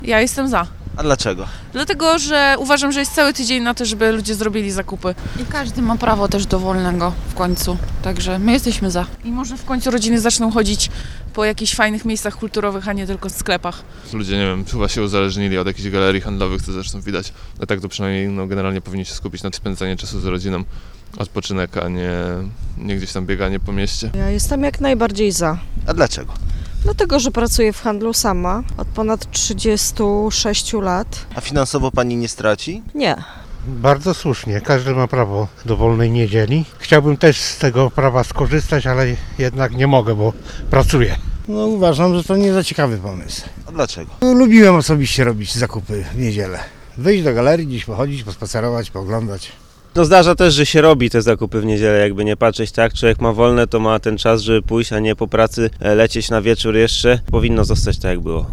Ja jestem za. A dlaczego? Dlatego, że uważam, że jest cały tydzień na to, żeby ludzie zrobili zakupy. I każdy ma prawo też do wolnego w końcu. Także my jesteśmy za. I może w końcu rodziny zaczną chodzić po jakichś fajnych miejscach kulturowych, a nie tylko w sklepach. Ludzie, nie wiem, chyba się uzależnili od jakichś galerii handlowych, co zresztą widać. A tak to przynajmniej generalnie powinni się skupić na spędzaniu czasu z rodziną, odpoczynek, a nie gdzieś tam bieganie po mieście. Ja jestem jak najbardziej za. A dlaczego? Dlatego, że pracuję w handlu sama od ponad 36 lat. A finansowo pani nie straci? Nie. Bardzo słusznie, każdy ma prawo do wolnej niedzieli. Chciałbym też z tego prawa skorzystać, ale jednak nie mogę, bo pracuję. No uważam, że to nie za ciekawy pomysł. A dlaczego? No, lubiłem osobiście robić zakupy w niedzielę. Wyjść do galerii, gdzieś pochodzić, pospacerować, pooglądać. No zdarza też, że się robi te zakupy w niedzielę, jakby nie patrzeć, tak? Człowiek ma wolne, to ma ten czas, żeby pójść, a nie po pracy lecieć na wieczór jeszcze. Powinno zostać tak, jak było.